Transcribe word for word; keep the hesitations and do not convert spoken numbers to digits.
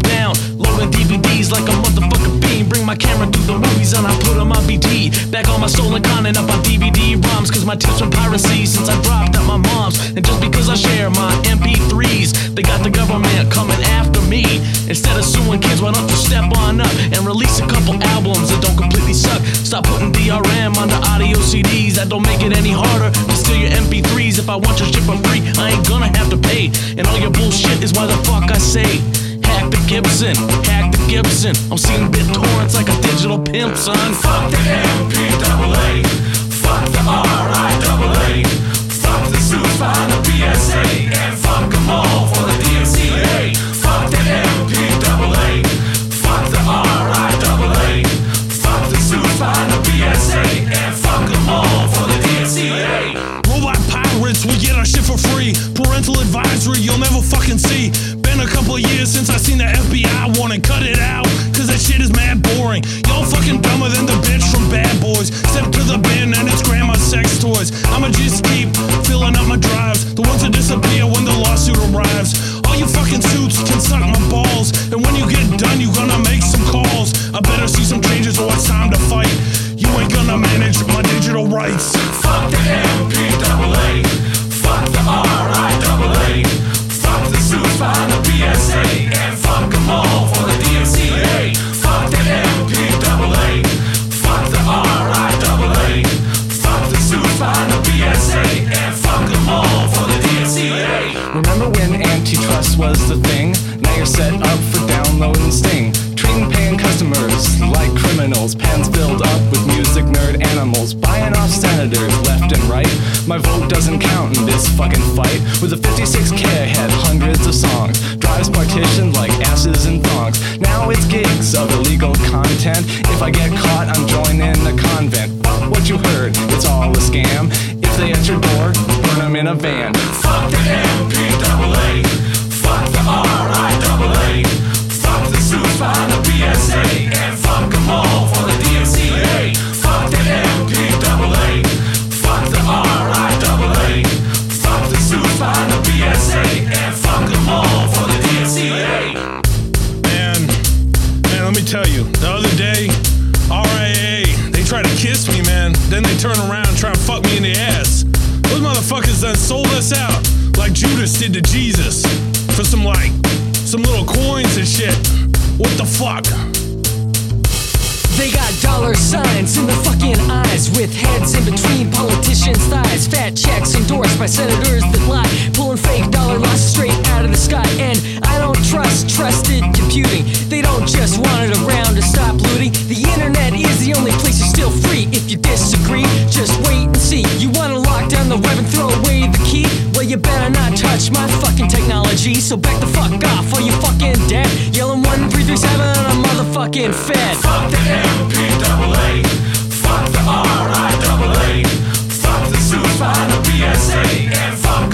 down, loading D V Ds like a motherfucking bean. Bring my camera through the movies and I put them on B D. Back all my stolen content up on D V D ROMs, cause my tips from piracy since I dropped out my mom's. And just because I share my M P threes, they got the government coming after me. Instead of suing kids, why don't you step on up and release a couple albums that don't completely suck? Stop putting D R M on the audio C Ds. That don't make it any harder to steal your M P threes. If I want your shit for free, I ain't gonna have to pay. And all your bullshit is why the fuck I say hack the Gibson, hack the Gibson. I'm seeing BitTorrents like a digital pimp, son. Fuck the M P A A, fuck the R I A A, fuck the suits behind the P S A, and fuck them all for the D M C A. Fuck the M P A A, fuck the R I A A, fuck the suits behind the P S A, and fuck them all for the D M C A. Robot pirates, we get our shit for free. Parental advisory, you'll never fucking see. Been a couple of years since I seen the F B I warning. Cut it out, cause that shit is mad boring. Y'all fucking dumber than the bitch from Bad Boys. Step to the bin and it's grandma's sex toys. I'ma just keep filling up my drives, the ones that disappear when the lawsuit arrives. All you fucking suits can suck my balls, and when you get done you gonna make some calls. I better see some changes or it's time to fight. You ain't gonna manage my digital rights. Fuck the M P A A, fuck the R I A A, fuck the suits behind the P S A, and fuck them all for the D M C A. Fuck the M P A A, fuck the R I A A, fuck the suits behind the P S A, and fuck them all for the D M C A. Remember when antitrust was the thing? Now you're set up for download and Sting. Treating paying customers like criminals. Pens filled up with music nerd animals. Buying off senators left and right. My vote doesn't count in this fucking fight. With a fifty-six K I had hundreds of songs. Drives partitioned like asses and thongs. Now it's gigs of illegal content. If I get caught, I'm joining a convent. What you heard, it's all a scam. If they at your door, burn them in a van. Fuck the M P A A, fuck the R I A A, fuck the suits behind the P S A, and fuck them all for the D M C A. Fuck the M P A A, fuck the R I A A, fuck the suits behind the P S A, and fuck them all for the D M C A. Man, man, let me tell you, the other day, R I A A, they try to kiss me, man. Then they turn around and try and fuck me in the ass. Those motherfuckers done sold us out like Judas did to Jesus for some, like, some little coins and shit. What the fuck? They got dollar signs in the fucking eyes, with heads in between politicians' thighs. Fat checks endorsed by senators that lie, pulling fake dollar losses straight out of the sky. And I don't trust trusted computing. They don't just want it around to stop looting. The internet is the only place you're still free. If you disagree, just wait and see. You wanna lock down the web and throw away the key? Well, you better not touch my fucking technology. So back the fuck off, or you fucking dead. Yelling one three three seven on a motherfucking fed. Fuck the M P A A, fuck the R I A A, fuck the suits behind the P S A, and fuck